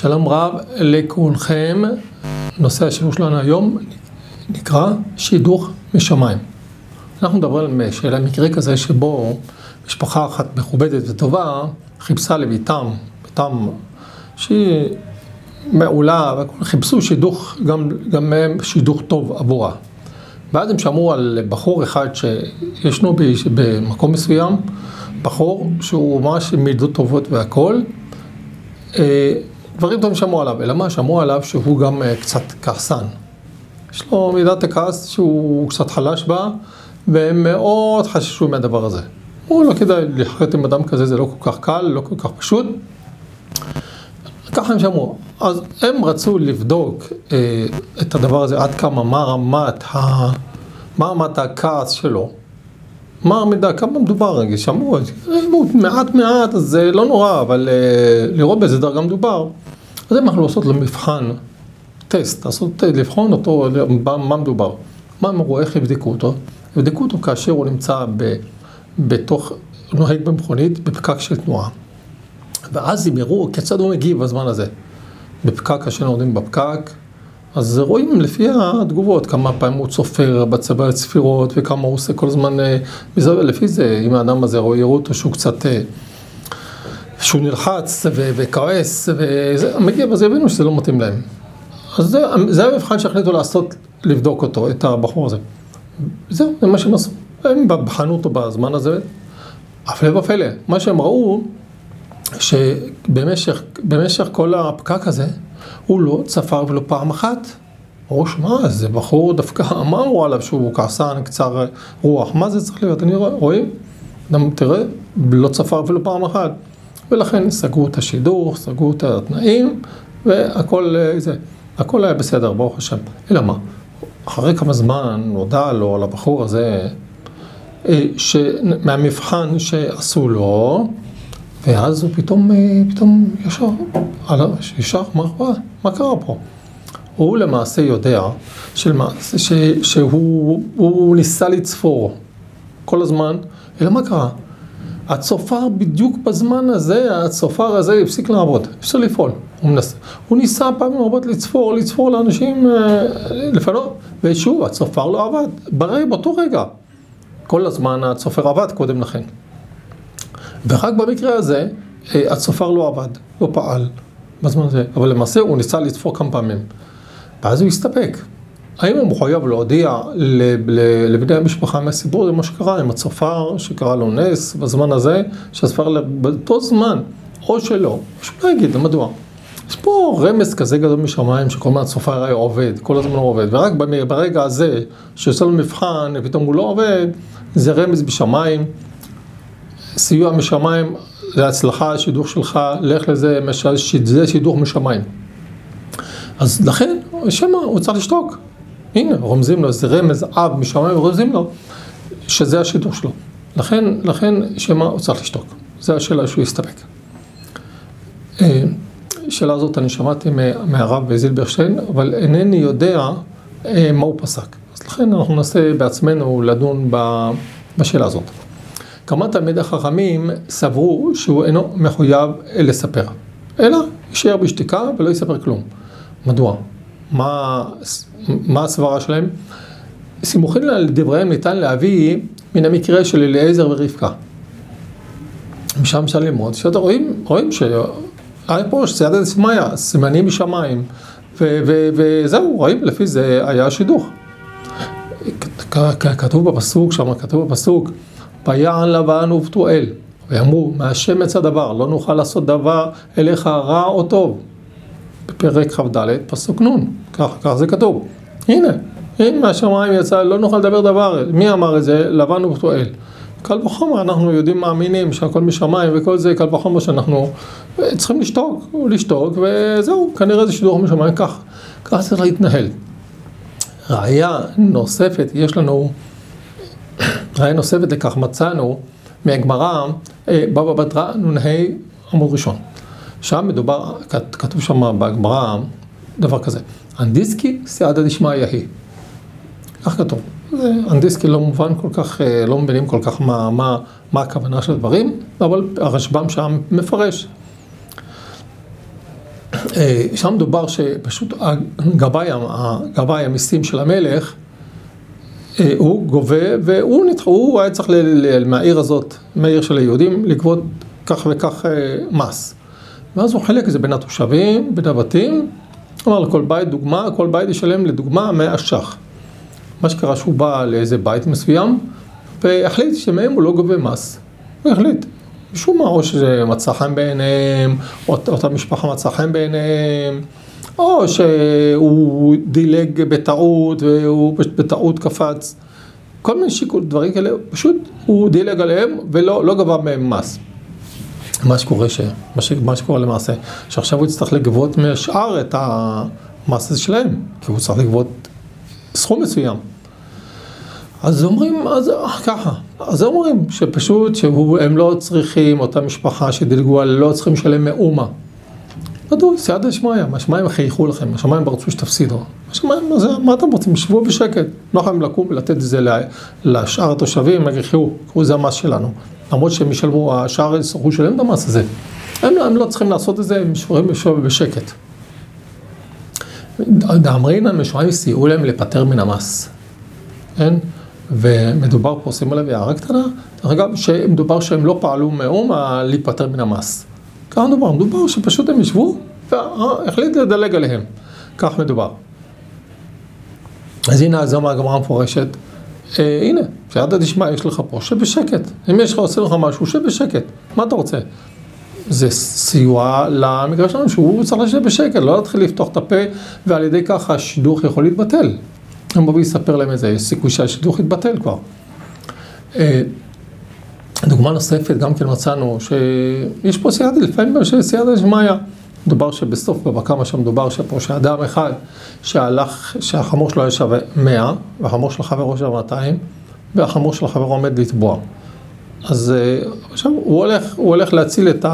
שלום רב לכולכם. נושא השיעור שלנו היום נקרא שידוך משמיים. אנחנו מדברים על מקרה כזה שבו משפחה אחת מכובדת וטובה חיפשה לביתם, ביתם שהיא מעולה, חיפשו שידוך, גם מהם שידוך טוב עבורה. ואז הם שמעו על בחור אחד שישנו במקום מסוים, בחור שהוא ממש עם מידות טובות והכל, דברים טובים שמעו עליו, אלא מה? שמעו עליו שהוא גם קצת כעסן. יש לו מידת הכעס שהוא קצת חלש בה, והם מאוד חששו מהדבר הזה. הוא לא כדאי לחיות עם אדם כזה, זה לא כל כך קל, לא כל כך פשוט. ככה הם שמעו. אז הם רצו לבדוק את הדבר הזה עד כמה, מה רמת הכעס שלו. מה המידע, כמה מדובר, שמעו, מעט, אז זה לא נורא, אבל לראות באיזה דרגה מדובר. אז הם יכלו לעשות לו מבחן, טסט, לבחון אותו, מה מדובר. מה הם אמרו, איך יבדקו אותו? יבדקו אותו כאשר הוא נמצא בתוך, נוהג במכונית, בפקק של תנועה. ואז הם יראו כיצד הוא מגיב בזמן הזה. בפקק, כאשר נורדים בפקק, אז רואים לפי התגובות, כמה פעמים הוא צופר בצבע הצפירות, וכמה הוא עושה כל הזמן, לפי זה, אם האדם הזה יראו אותו שהוא קצת, שהוא נלחץ וכועס, ומגיע בזה יבינו שזה לא מתאים להם. אז זה המבחן שהחליטו לעשות, לבדוק אותו, את הבחור הזה. זהו, זה מה שהם עשו. הם בחנו אותו בזמן הזה, הפלא ופלא. מה שהם ראו, שבמשך כל הפקק הזה, הוא לא צפר ולא פעם אחת. אמרו, שמע, זה בחור דווקא, מה אמרו עליו שהוא כעסן, קצר רוח? מה זה צריך להיות? אני רואים, תראה, לא צפר ולא פעם אחת. ולכן סגרו את השידור, סגרו את התנאים, והכל הכל היה בסדר, ברוך השם. אלא מה? אחרי כמה זמן נודע לו על הבחור הזה, מהמבחן שעשו לו, ואז הוא פתאום ישר, מה קרה פה? הוא למעשה יודע שהוא ניסה לצפור כל הזמן, אלא מה קרה? הצופר בדיוק בזמן הזה, הצופר הזה הפסיק לעבוד, אפשר לפעול. הוא ניסה פעמים רבות לצפור לאנשים לפנות, ושוב, הצופר לא עבד, באותו רגע. כל הזמן הצופר עבד קודם לכן. ורק במקרה הזה, הצופר לא עבד, לא פעל בזמן הזה, אבל למעשה הוא ניסה לצפור כמה פעמים. ואז הוא הסתפק. האם הוא מחויב להודיע לבני המשפחה מהסיפור, זה מה שקרה עם הצופר, שקרה לו נס בזמן הזה, שהצופר באותו זמן, או שלא, שלא יגיד, מדוע? יש פה רמז כזה גדול משמיים, שכל מה הצופר היה עובד, כל הזמן הוא עובד, ורק ברגע הזה, שעושה לו מבחן, פתאום הוא לא עובד, זה רמז בשמיים, סיוע משמיים, להצלחה, שידוך שלך, לך לזה, זה שידוך משמיים. אז לכן, שמה, הוא צריך לשתוק. הנה, רומזים לו, זה רמז אב משמיים, ורומזים לו, שזה השידוך שלו. לכן, שמה, הוא צריך לשתוק. זה השאלה שהוא יסתפק. השאלה הזאת אני שמעתי מהרב זילברשטיין, אבל אינני יודע מה הוא פסק. אז לכן אנחנו ננסה בעצמנו לדון בשאלה הזאת. כמה תלמידי החכמים סברו שהוא אינו מחויב לספר, אלא יישאר בשתיקה ולא יספר כלום. מדוע? מה הסברה שלהם? סימוכין לדבריהם ניתן להביא מן המקרה של אליעזר ורבקה. משם אפשר ללמוד, שאתה רואים שהיה פה סייעתא דשמיא, סימנים משמיים, וזהו, רואים, לפי זה היה שידוך. כתוב בפסוק, ויען לבן ובתואל, ואמרו, מהשם יצא דבר, לא נוכל לעשות דבר אליך רע או טוב. בפרק כ"ד, פסוק נ', כך זה כתוב. הנה, אם מהשמיים יצא, לא נוכל לדבר דבר. מי אמר את זה? לבן ובתואל. קל וחומר, אנחנו יודעים, מאמינים שהכל משמיים וכל זה, קל וחומר שאנחנו צריכים לשתוק, וזהו, כנראה זה שידוך משמיים, כך צריך להתנהל. ראיה נוספת, יש לנו ראיה נוספת לכך מצאנו מהגמרא, בבא בתרא נ"ה עמוד ראשון. שם מדובר, כתוב שם בגמרא דבר כזה, אנדיסקי סייעתא דשמיא היא. כך כתוב. אנדיסקי לא מובן כל כך, לא מבינים כל כך מה הכוונה של הדברים, אבל הרשב"ם שם מפרש. שם דובר שפשוט הגבאי המיסים של המלך, הוא גובה, והוא היה צריך מהעיר הזאת, מהעיר של היהודים, לגבות כך וכך מס. ואז הוא חלק את זה בין התושבים, בין הבתים, אמר לכל בית דוגמה, כל בית ישלם לדוגמה 100 ש"ח. מה שקרה שהוא בא לאיזה בית מסוים, והחליט שמהם הוא לא גובה מס. הוא החליט. משום מה, או שזה מצא חן בעיניהם, או אותה משפחה מצא חן בעיניהם, או שהוא דילג בטעות, והוא בטעות קפץ. כל מיני שיקול, דברים כאלה, פשוט הוא דילג עליהם, ולא גבה מהם מס. מה שקורה למעשה, שעכשיו הוא יצטרך לגבות מהשאר את המס הזה שלהם, כי הוא צריך לגבות סכום מסוים. אז אומרים, אז אומרים שפשוט שהם לא צריכים, אותה משפחה שדילגו עליה, לא צריכים לשלם מאומה. מדוע? סייעתא דשמיא, השמיים חייכו לכם, השמיים ברצו שתפסידו. השמיים, מה אתם רוצים? שבו בשקט. לא יכולים לקום ולתת את זה לשאר התושבים, קראו זה המס שלנו. למרות שהם ישלמו, השאר יצטרכו לשלם את המס הזה. הם לא צריכים לעשות את זה, הם שפורים לשוב בשקט. דאמרינן משמיים סייעו להם לפטר מן המס. כן? ומדובר פה, שימו לב, הערה קטנה, אגב, שמדובר שהם לא פעלו מאומה להיפטר מן המס. כך מדובר שפשוט הם ישבו והחליט לדלג עליהם. כך מדובר. אז הנה, זו מהגמרא המפורשת. הנה, סייעתא דשמיא יש לך פה, שבשקט. אם יש לך עושה לך משהו, שבשקט. מה אתה רוצה? זה סיוע למקרה שלנו שהוא צריך לשבת בשקט, לא להתחיל לפתוח את הפה, ועל ידי כך השידוך יכול להתבטל. אני מביא לספר להם את זה, יש סיכוי שהשידוך יתבטל כבר. דוגמה נוספת, גם כן מצאנו, שיש פה סייעתא, לפעמים סייעתא דשמיא. מדובר שבסוף בבקמה שם מדובר שפה שאדם אחד שהחמור שלו היה שווה 100, והחמור של החבר שווה 200, והחמור של החבר עומד לתבוע. אז עכשיו הוא הולך להציל את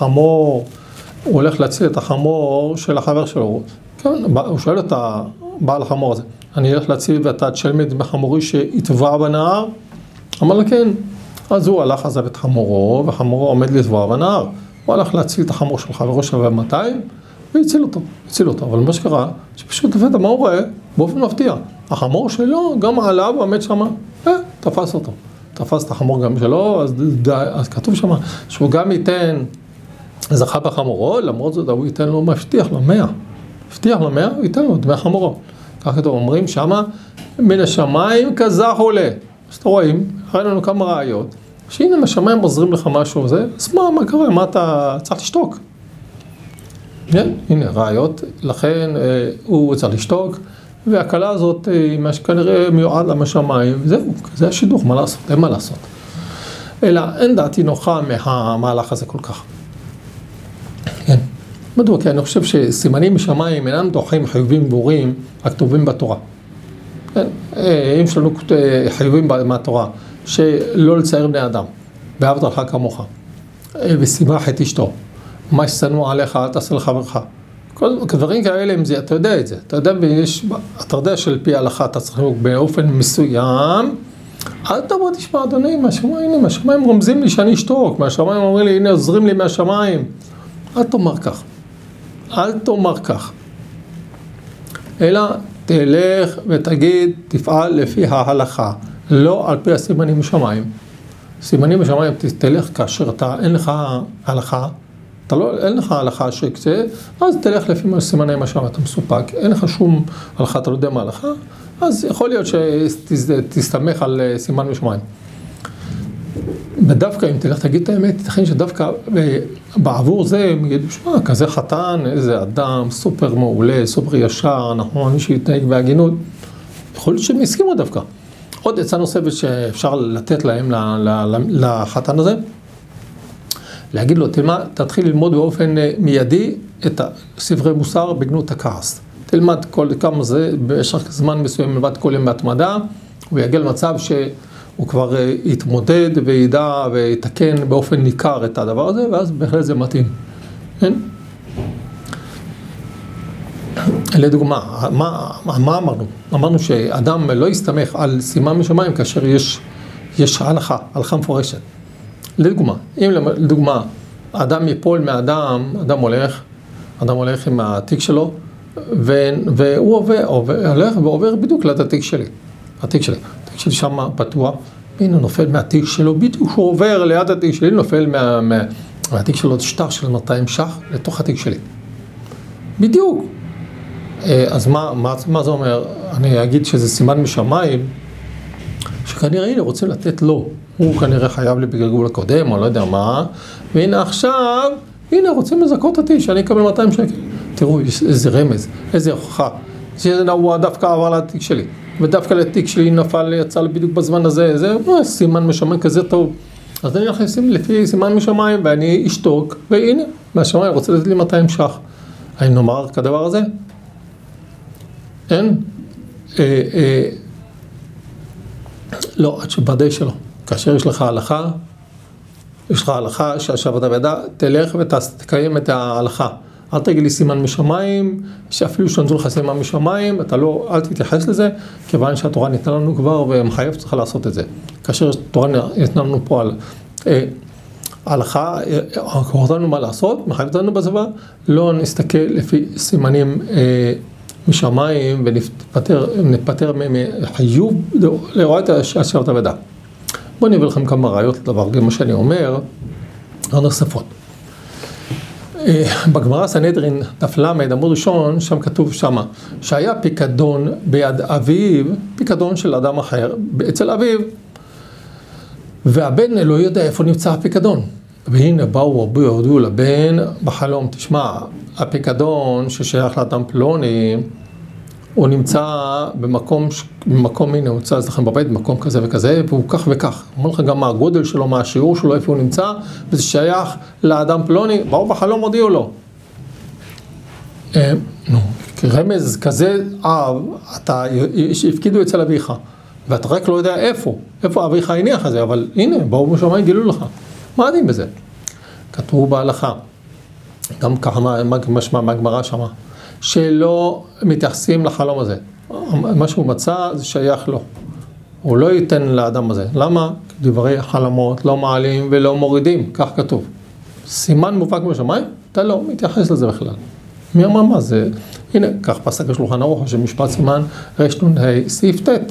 החמור, של החבר שלו. כן, הוא שואל את הבעל החמור הזה, אני אלך להציל ואתה תשלם את בחמורי שיטבע בנהר? אמר לה כן. אז הוא הלך עזב את חמורו, וחמורו עומד לטבוע בנהר. הוא הלך להציל את החמור של חברו שווה 200, והציל אותו. אבל מה שקרה, שפשוט לפתע מה הוא רואה? באופן מפתיע. החמור שלו גם עליו, הוא עמד שמה, תפס אותו. תפס את החמור גם שלו, אז כתוב שמה, שהוא גם ייתן, זכה בחמורו, למרות זאת, הוא ייתן לו, מבטיח לו 100. מבטיח לו 100, הוא ייתן לו דמי חמורו. ככה אתם אומרים שמה, מן השמיים כזך עולה. אז אתם רואים, ראינו לנו כמה ראיות. שהנה מהשמיים עוזרים לך משהו וזה, אז מה קרה? מה אתה צריך לשתוק? הנה, ראיות, לכן הוא צריך לשתוק, והקלה הזאת היא כנראה מיועד למשמיים, וזהו, זה השידוך, מה לעשות? אין מה לעשות. אלא אין דעתי נוחה מהמהלך הזה כל כך. כן. מדוע? כי אני חושב שסימנים משמיים אינם דוחים חיובים ברורים הכתובים בתורה. כן. אם יש לנו חיובים מהתורה, שלא לצייר בני אדם, ואהבת לך כמוך, ושימח את אשתו, מה ששנוא עליך אל תעשה לחברך. כל דברים כאלה, אתה יודע את זה, אתה יודע שעל פי ההלכה אתה צריך לנהוג באופן מסוים, אל תבוא תשמע אדוני, מהשמיים רומזים לי שאני אשתוק, מהשמיים אומרים לי הנה עוזרים לי מהשמיים, אל תאמר כך, אלא תלך ותגיד, תפעל לפי ההלכה, לא על פי הסימנים משמיים. סימנים משמיים תלך כאשר אין לך הלכה, אין לך הלכה שכזה, אז תלך לפי סימני משמיים, אתה מסופק, אין לך שום הלכה, אתה לא יודע מה הלכה, אז יכול להיות שתסתמך על סימן משמיים. ודווקא אם תלך תגיד את האמת, תכין שדווקא בעבור זה, הם יגידו, שמע, כזה חתן, איזה אדם, סופר מעולה, סופר ישר, אנחנו מאמין שיתנהג בהגינות, יכול להיות שהם יסכימו דווקא. עוד עצה נוספת שאפשר לתת להם, לחתן הזה, להגיד לו, תתחיל ללמוד באופן מיידי את ספרי מוסר בגנות הכעס. תלמד כמה זה, במשך זמן מסוים לבד כל יום בהתמדה, הוא יגיע למצב שהוא כבר יתמודד וידע ויתקן באופן ניכר את הדבר הזה, ואז בהחלט זה מתאים. כן? לדוגמה, מה אמרנו? אמרנו שאדם לא יסתמך על סימן משמיים כאשר יש הלכה מפורשת. לדוגמה, אם לדוגמה, אדם ייפול מאדם, אדם הולך, אדם הולך עם התיק שלו, והוא הולך ועובר בדיוק ליד התיק שלי. התיק שלי שם פתוח, והנה נופל מהתיק שלו, בדיוק הוא עובר ליד התיק שלי, נופל מהתיק שלו שטר של 200 ש"ח לתוך התיק שלי. בדיוק. אז מה זה אומר? אני אגיד שזה סימן משמיים, שכנראה הנה רוצים לתת לו. הוא כנראה חייב לי בגלגול הקודם, או לא יודע מה, והנה עכשיו, הנה רוצים לזכות אותי, שאני אקבל 200 שקל. תראו, איזה רמז, איזה הוכחה. הוא דווקא עבר לתיק שלי, ודווקא לתיק שלי נפל, יצא לי בדיוק בזמן הזה, זה סימן משמיים כזה טוב. אז אני הולך לשים לפי סימן משמיים, ואני אשתוק, והנה, מהשמיים רוצה לתת לי 200 ש"ח. האם נאמר כדבר הזה? אין? לא, עד שבדי שלו. כאשר יש לך הלכה, שהשבת הוועדה, תלך ותקיים את ההלכה. אל תגיד לי סימן משמיים, שאפילו שנזו לך סימן משמיים, אל תתייחס לזה, כיוון שהתורה ניתנה לנו כבר, ומחייב צריכה לעשות את זה. כאשר התורה ניתנה לנו פה על ההלכה, קוראת לנו מה לעשות, מחייבת לנו בצבא, לא נסתכל לפי סימנים משמיים, ונפטר מחיוב לראות את השבת הוועדה. בואו נביא לכם כמה ראיות לדבר, גם מה שאני אומר, הנוספות. בגמרא סנהדרין, דף למד, עמוד ראשון, שם כתוב שמה, שהיה פיקדון ביד אביו, פיקדון של אדם אחר, אצל אביו, והבן לא יודע איפה נמצא הפיקדון. והנה באו רבו יהודו לבן בחלום, תשמע, הפיקדון ששייך לאדם פלוני, הוא נמצא במקום, הנה, הוא נמצא אצלכם בבית, במקום כזה וכזה, והוא כך וכך. אומר לך גם מה הגודל שלו, מה השיעור שלו, איפה הוא נמצא, וזה שייך לאדם פלוני, באו בחלום הודיעו לו. רמז כזה אב, אתה הפקידו אצל אביך, ואתה רק לא יודע איפה אביך הניח הזה, אבל הנה, באו בשמיים גילו לך. מה עדים בזה? כתבו בהלכה, גם ככה משמע מהגמרא שמה, שלא מתייחסים לחלום הזה. מה שהוא מצא זה שייך לו. הוא לא ייתן לאדם הזה. למה? דברי חלומות לא מעלים ולא מורידים, כך כתוב. סימן מובהק בשמיים, אתה לא מתייחס לזה בכלל. מי אמר מה זה? הנה, כך פסק השולחן ערוך, שמשפט סימן רש"ן סעיף ט'.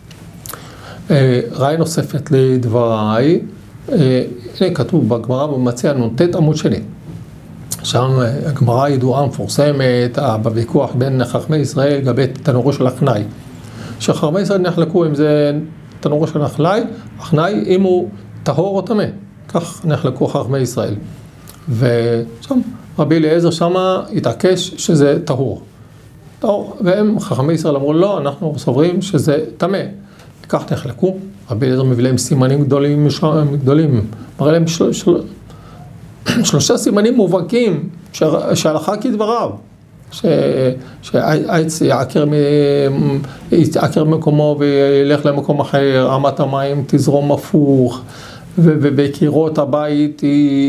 ראיה נוספת לדבריי, הנה כתוב בגמרא במציע נ"ט עמוד שני. שם הגמרא ידועה מפורסמת בוויכוח בין חכמי ישראל לגבי תנורו של החנאי. שחכמי ישראל נחלקו אם זה תנורו של החנאי, אם הוא טהור או טמא. כך נחלקו חכמי ישראל. ושם רבי אליעזר שמה התעקש שזה טהור. והם חכמי ישראל אמרו לא, אנחנו סוברים שזה טמא. כך נחלקו. רבי אליעזר מביא להם סימנים גדולים, מראה להם שלושה סימנים מובהקים שהלכה כדבריו, שהעץ יעקר מקומו וילך למקום אחר, אמת המים תזרום הפוך, ובקירות הבית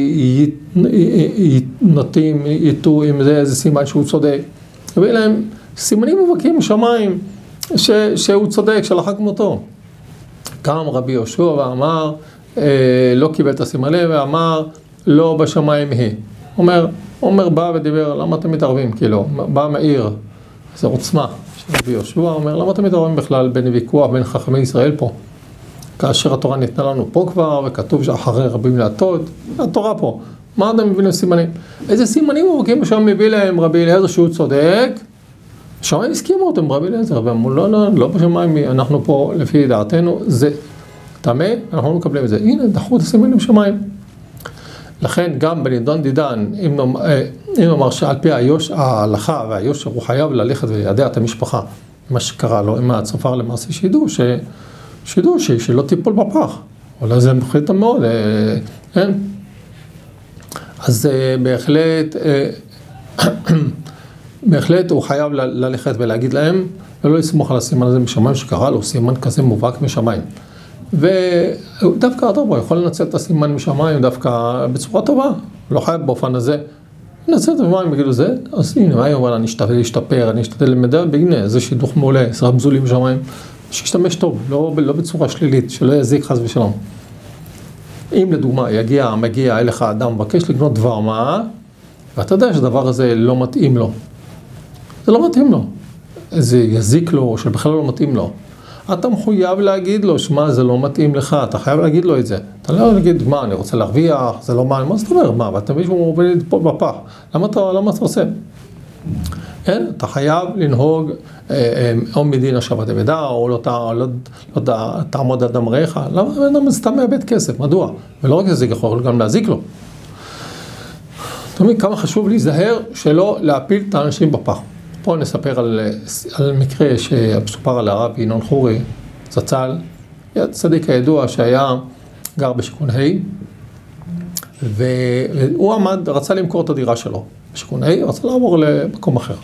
נוטים יטו עם זה, איזה סימן שהוא צודק. ויהיה להם סימנים מובהקים משמיים שהוא צודק, שהלכה כמותו. קם רבי יהושע ואמר, לא קיבל את הסימנים ואמר, לא בשמיים היא. אומר בא ודיבר, למה אתם מתערבים? כאילו, בא מאיר, זה עוצמה של רבי יהושע, אומר, למה אתם מתערבים בכלל בין ויכוח, בין חכמי ישראל פה? כאשר התורה ניתנה לנו פה כבר, וכתוב שאחרי רבים להטות, התורה פה. מה אתם מבינים סימנים? איזה סימנים מובהקים שם מביא להם רבי אליעזר שהוא צודק? שמיים הסכימו אותם רבי אליעזר, ואמרו, לא בשמיים, אנחנו פה לפי דעתנו, זה טמא, אנחנו לא מקבלים את זה. הנה, דחו את הסימנים בשמיים. לכן גם בנידון דידן, אם נאמר שעל פי ההלכה והיושר הוא חייב ללכת וליידע את המשפחה, מה שקרה לו עם הצופר למעשה שידעו שלא תיפול בפח, אולי זה מחליט מאוד, אז בהחלט הוא חייב ללכת ולהגיד להם, ולא לסמוך על הסימן הזה משמיים שקרה לו, סימן כזה מובהק משמיים. ודווקא הטוב, הוא יכול לנצל את הסימן משמיים דווקא בצורה טובה, לא חייב באופן הזה. נצל את המים בגילו זה, אז הנה, מה יאמר, אני אשתדל להשתפר, אני אשתדל למדע, והנה, זה שידוך מעולה, רמזו לי משמיים, שישתמש טוב, לא בצורה שלילית, שלא יזיק חס ושלום. אם לדוגמה מגיע אליך אדם, מבקש לקנות דבר מה, ואתה יודע שהדבר הזה לא מתאים לו. זה לא מתאים לו. זה יזיק לו, או שבכלל לא מתאים לו. אתה מחויב להגיד לו, שמה, זה לא מתאים לך, אתה חייב להגיד לו את זה. אתה לא להגיד, מה, אני רוצה להרוויח, זה לא מה זאת אומרת, מה, ואתה מבין שהוא עובד פה בפח. למה אתה עושה? כן, אתה חייב לנהוג או מדין השבת אבדה, או לא תעמוד עד אמריך. למה זה סתם מאבד כסף? מדוע? ולא רק זה יכול גם להזיק לו. אתה מבין, כמה חשוב להיזהר שלא להפיל את האנשים בפח. פה נספר על מקרה שמסופר על הרב ינון חורי, זצ"ל, צדיק הידוע שהיה גר בשיכון ה', והוא רצה למכור את הדירה שלו בשיכון ה', רצה לעבור למקום אחר.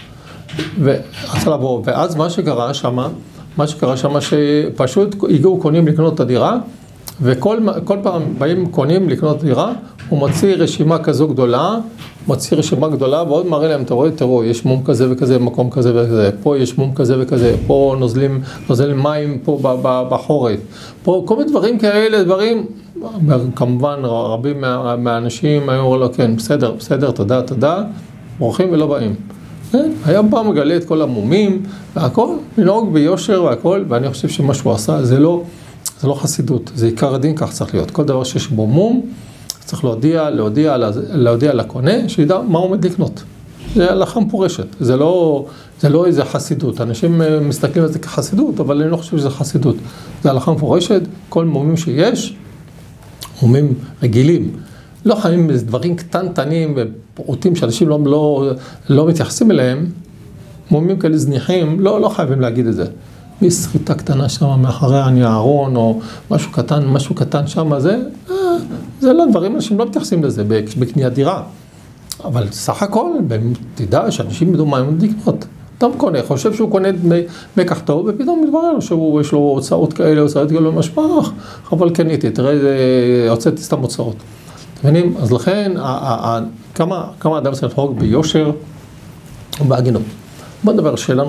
ואז מה שקרה שם שפשוט הגיעו קונים לקנות את הדירה, וכל פעם באים קונים לקנות את הדירה, הוא מוציא רשימה כזו גדולה, ועוד מראה להם, תראו, יש מום כזה וכזה, מקום כזה וכזה, פה יש מום כזה וכזה, פה נוזלים מים פה בחורף, פה כל מיני דברים כאלה, דברים, כמובן רבים מהאנשים היו אומרים לו, כן, בסדר, תודה, בורחים ולא באים. היה פעם מגלה את כל המומים והכל, לנהוג ביושר והכל, ואני חושב שמה שהוא עשה זה לא חסידות, זה עיקר הדין, כך צריך להיות. כל דבר שיש בו מום, צריך להודיע לקונה, שידע מה עומד לקנות. זה הלכה מפורשת, זה לא איזה חסידות. אנשים מסתכלים על זה כחסידות, אבל אני לא חושב שזה חסידות. זה הלכה מפורשת, כל מומים שיש, מומים רגילים. לא חייבים דברים קטנטנים ופרוטים שאנשים לא מתייחסים אליהם, מומים כאלה זניחים, לא חייבים להגיד את זה. מסחיטה קטנה שם מאחורי הניערון, או משהו קטן שם, זה לא דברים, אנשים לא מתייחסים לזה בקניית דירה. אבל סך הכל, תדע שאנשים ידעו מה הם לקנות. אתה קונה, חושב שהוא קונה מקח טוב, ופתאום מתברר לו שיש לו הוצאות כאלה, משפח, אבל קניתי, תראה, הוצאתי סתם הוצאות. אתם מבינים? אז לכן, כמה אדם צריך לחוג ביושר ובהגינות. בוא נדבר על שאלה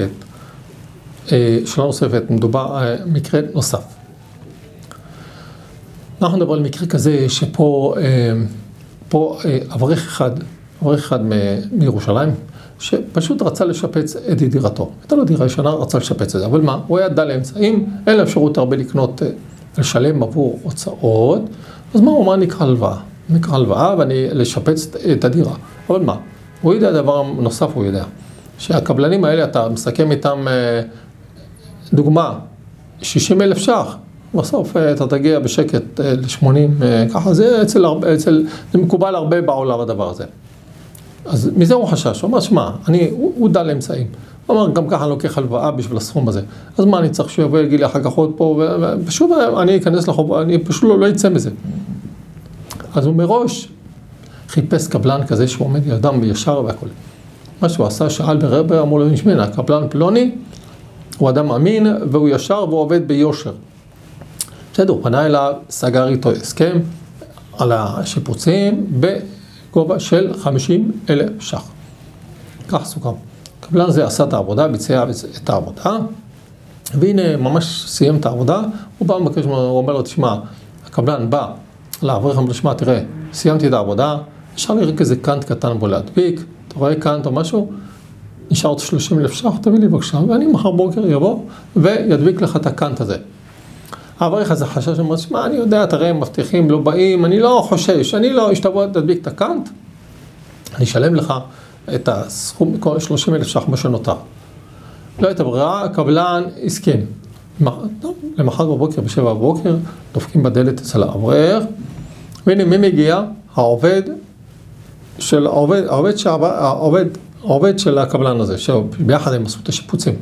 נוספת, מדובר מקרה נוסף. אנחנו נדבר על מקרה כזה שפה אברך אחד מירושלים, שפשוט רצה לשפץ את דירתו. הייתה לו דירה ישנה, רצה לשפץ את זה. אבל מה? הוא היה דל לאמצעים, אין לה אפשרות הרבה לקנות, לשלם עבור הוצאות, אז מה הוא אמר? נקרא הלוואה ואני לשפץ את הדירה. אבל מה? הוא יודע דבר נוסף, הוא יודע. שהקבלנים האלה, אתה מסכם איתם, דוגמה, 60,000 ש"ח, בסוף אתה תגיע בשקט ל-80, ככה, זה מקובל הרבה בעולם הדבר הזה. אז מזה הוא חשש, הוא אמר, שמע, הוא דל לאמצעים. הוא אמר, גם ככה אני לוקח הלוואה בשביל הסכום הזה. אז מה, אני צריך שיבוא יגיד לי אחר כך עוד פה, ופשוט אני אכנס לחוב, אני פשוט לא יצא מזה. אז הוא מראש חיפש קבלן כזה שהוא עומד ידם בישר והכל. מה שהוא עשה, שאל ברבר, אמרו לו, נשמע, הקבלן פלוני, הוא אדם אמין, והוא ישר והוא עובד ביושר. בסדר, הוא פנה אליו, סגר איתו הסכם על השיפוצים בגובה של 50,000 ש"ח. כך סוכם. הקבלן הזה עשה את העבודה, ביצע את העבודה, והנה ממש סיים את העבודה, הוא בא ומבקש, הוא אומר לו, תשמע, הקבלן בא לאברך, אמר לו, תשמע, תראה, סיימתי את העבודה, נשאר לי רק איזה קאנט קטן בו להדביק, אתה רואה קאנט או משהו, נשאר עוד 30,000 ש"ח, תביא לי בבקשה, ואני מחר בוקר יבוא וידביק לך את הקאנט הזה. האברך הזה חשש, אמר, שמע, אני יודע, תראה, הם מבטיחים, לא באים, אני לא חושש, אני לא אשתבוא להדביק את הקאנט, אני אשלם לך את הסכום, 30,000 ש"ח מה שנותר. לא הייתה ברירה, הקבלן הסכים. למחר בבוקר, ב7 בבוקר, דופקים בדלת אצל האברך, והנה מי מגיע? העובד של הקבלן הזה, שביחד הם עשו את השיפוצים.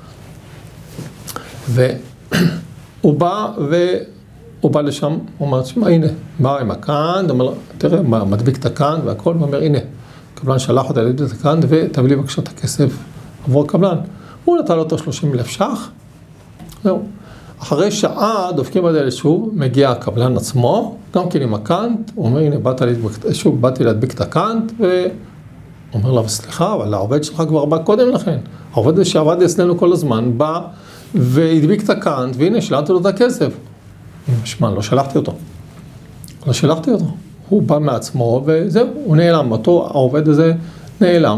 והוא בא לשם, הוא אומר, תשמע, הנה, בא עם הקאנט, אומר, תראה, מדביק את הקאנט והכל, הוא אומר, הנה, הקבלן שלח אותה להדביק את הקאנט, ותביא לי בבקשה את הכסף עבור הקבלן. הוא נתן אותו 30,000 ש"ח, זהו. אחרי שעה דופקים בדלת שוב, מגיע הקבלן עצמו, גם כן עם הקאנט, הוא אומר, הנה, באתי להדביק את הקאנט, אומר לה, סליחה, אבל העובד שלך כבר בא קודם לכן. העובד שעבד אצלנו כל הזמן בא והדביק את הקאנט, והנה, שלחתי לו את הכסף. שמע, לא שלחתי אותו. הוא בא מעצמו, וזהו, הוא נעלם, אותו העובד הזה נעלם.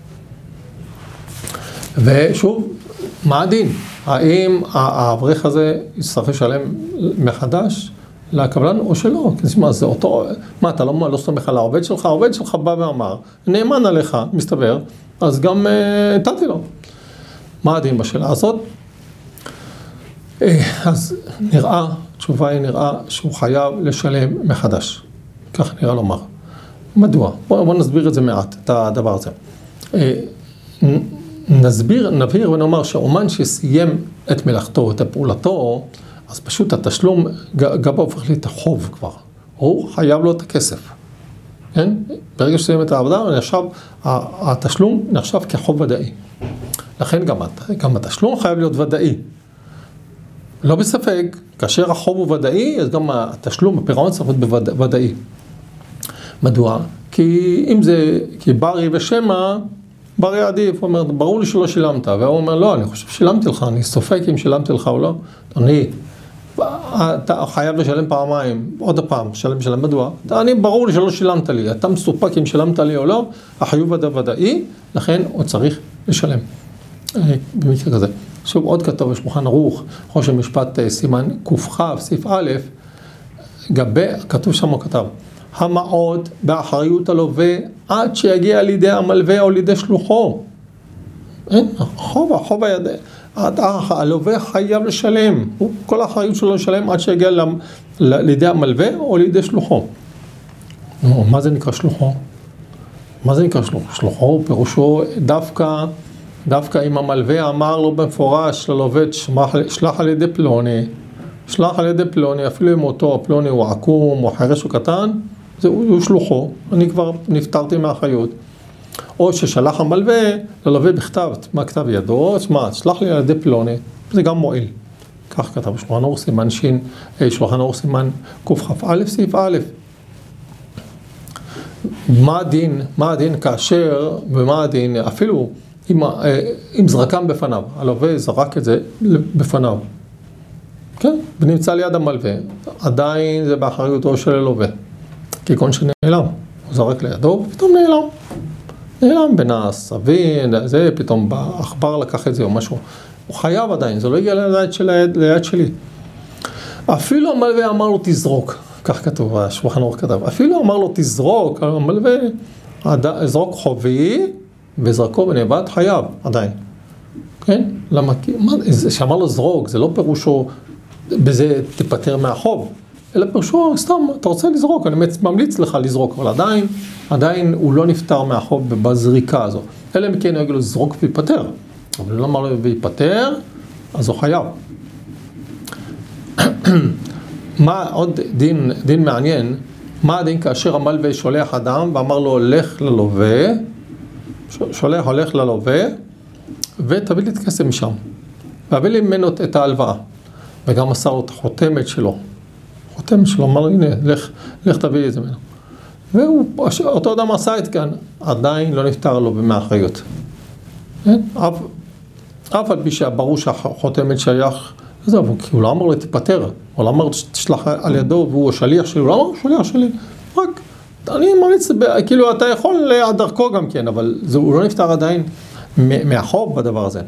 ושוב, מה הדין? האם האברך הזה יצטרך לשלם מחדש לקבלן או שלא? מה זה אותו, מה אתה לא סומך על העובד שלך? העובד שלך בא ואמר, נאמן עליך, מסתבר, אז גם נתתי לו. מה הדין בשאלה הזאת? אז התשובה היא נראה שהוא חייב לשלם מחדש. כך נראה לומר. מדוע? בוא נסביר את זה מעט, את הדבר הזה. נבהיר ונאמר שאומן שסיים את מלאכתו, את פעולתו, אז פשוט התשלום גבה הופך לי את החוב כבר. הוא חייב לו את הכסף. כן? ברגע שסיים את העבודה, התשלום נחשב כחוב ודאי. לכן גם התשלום חייב להיות ודאי. לא בספק, כאשר החוב הוא ודאי, אז גם התשלום, הפירעון צריך להיות ודאי. מדוע? כי ברי ושמע, ברי עדיף, הוא אומר, ברור לי שלא שילמת, והוא אומר, לא, אני חושב שילמתי לך, אני סופק אם שילמתי לך או לא. אתה חייב לשלם פעמיים, עוד הפעם, שלם, מדוע? ברור לי שלא שילמת לי, אתה מסופק אם שילמת לי או לא, החיוב ודאי, לכן הוא צריך לשלם. במקרה כזה. שוב, עוד כתוב בשולחן ערוך, חושן משפט סימן קכ, סעיף א', כתוב שם הוא כתב, המעות באחריות הלווה עד שיגיע לידי המלווה או לידי שלוחו. החוב הידי, הלווה חייב לשלם, כל האחריות שלו לשלם עד שיגיע לידי המלווה או לידי שלוחו. מה זה נקרא שלוחו? מה זה נקרא שלוחו? שלוחו פירושו דווקא אם המלווה אמר לו במפורש ללווה, שלח על ידי פלוני, אפילו אם אותו פלוני הוא עקום או חרש או קטן, הוא שלוחו, אני כבר נפטרתי מהאחריות. או ששלח המלווה ללווה בכתב, מה כתב ידו, שלח לי על ידי פלוני, זה גם מועיל. כך כתב שולחן ערוך סימן שין, שולחן ערוך סימן קכ"א סעיף א'. מה הדין כאשר, ומה הדין אפילו אם זרקם בפניו, הלווה זרק את זה בפניו. כן, ונמצא ליד המלווה, עדיין זה באחריותו של הלווה. כגון שנעלם, הוא זרק לידו, ופתאום נעלם בנס, סבין, זה פתאום העכבר לקח את זה או משהו. הוא חייב עדיין, זה לא הגיע ליד שלי. אפילו המלווה אמר לו תזרוק, כך כתוב, השולחן ערוך כתב, אפילו אמר לו תזרוק, המלווה זרוק חובי, וזרקו ונאבד חייב עדיין. כן? למה? שאמר לו זרוק, זה לא פירושו בזה תפטר מהחוב, אלא פירושו סתם, אתה רוצה לזרוק, אני ממליץ לך לזרוק, אבל עדיין הוא לא נפטר מהחוב בזריקה הזו. אלא מכן הוא יגיד לו זרוק ויפטר, אבל הוא לא אמר לו ויפטר, אז הוא חייב. מה עוד דין מעניין, מה הדין כאשר המלווה שולח אדם ואמר לו לך ללווה, הולך ללווה, ותביא לי את כסף משם. והביא לי ממנו את ההלוואה. וגם מסר לו את החותמת שלו. אמר לו, הנה, לך תביא את זה ממנו. ואותו אדם עשה את כאן, עדיין לא נפטר לו מהאחריות. אף על פי שברור שהחותמת שייך, כי הוא לא אמר לו תפטר, הוא לא אמר תשלח על ידו, והוא השליח שלי, הוא לא אמר שליח שלי, רק אני ממליץ, כאילו אתה יכול ליד דרכו גם כן, אבל הוא לא נפטר עדיין מהחוב בדבר הזה.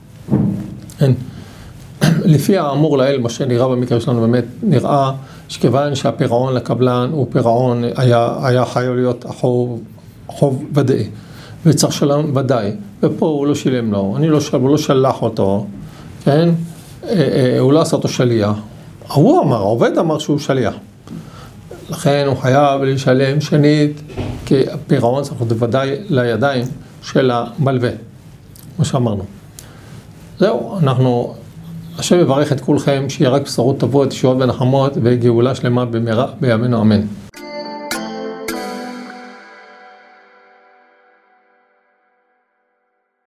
לפי האמור לעיל, מה שנראה במקרה שלנו באמת, נראה שכיוון שהפירעון לקבלן הוא פירעון, היה חייב להיות חוב ודאי, וצריך שלם ודאי, ופה הוא לא שילם לו, הוא לא שלח אותו, כן? הוא לא עשה אותו שליח. העובד אמר שהוא שליח. לכן הוא חייב לשלם שנית, כי הפירעון צריך להיות ודאי לידיים של המלווה, כמו שאמרנו. זהו, השם יברך את כולכם, שיהיה רק בשורות טובות, ישועות ונחמות וגאולה שלמה במהרה בימינו אמן.